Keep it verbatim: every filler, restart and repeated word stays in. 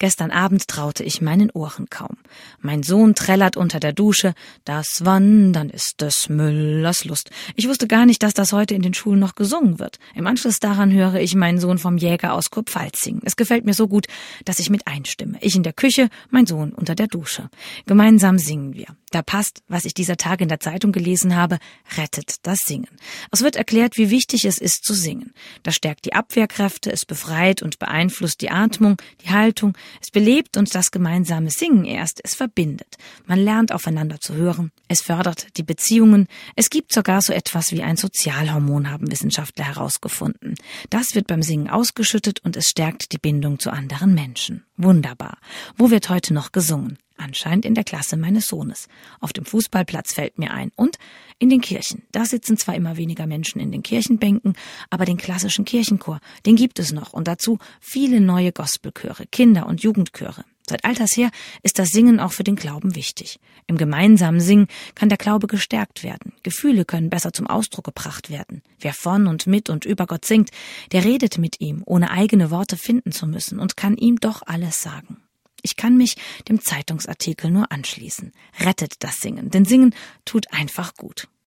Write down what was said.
Gestern Abend traute ich meinen Ohren kaum. Mein Sohn trällert unter der Dusche, das Wandern ist des Müllers Lust. Ich wusste gar nicht, dass das heute in den Schulen noch gesungen wird. Im Anschluss daran höre ich meinen Sohn vom Jäger aus Kurpfalz singen. Es gefällt mir so gut, dass ich mit einstimme. Ich in der Küche, mein Sohn unter der Dusche. Gemeinsam singen wir. Da passt, was ich dieser Tage in der Zeitung gelesen habe, rettet das Singen. Es wird erklärt, wie wichtig es ist zu singen. Das stärkt die Abwehrkräfte, es befreit und beeinflusst die Atmung, die Haltung, es belebt und das gemeinsame Singen erst, es verbindet. Man lernt aufeinander zu hören, es fördert die Beziehungen, es gibt sogar so etwas wie ein Sozialhormon, haben Wissenschaftler herausgefunden. Das wird beim Singen ausgeschüttet und es stärkt die Bindung zu anderen Menschen. Wunderbar. Wo wird heute noch gesungen? Anscheinend in der Klasse meines Sohnes. Auf dem Fußballplatz fällt mir ein. Und in den Kirchen. Da sitzen zwar immer weniger Menschen in den Kirchenbänken, aber den klassischen Kirchenchor, den gibt es noch. Und dazu viele neue Gospelchöre, Kinder- und Jugendchöre. Seit alters her ist das Singen auch für den Glauben wichtig. Im gemeinsamen Singen kann der Glaube gestärkt werden. Gefühle können besser zum Ausdruck gebracht werden. Wer von und mit und über Gott singt, der redet mit ihm, ohne eigene Worte finden zu müssen und kann ihm doch alles sagen. Ich kann mich dem Zeitungsartikel nur anschließen. Rettet das Singen, denn Singen tut einfach gut.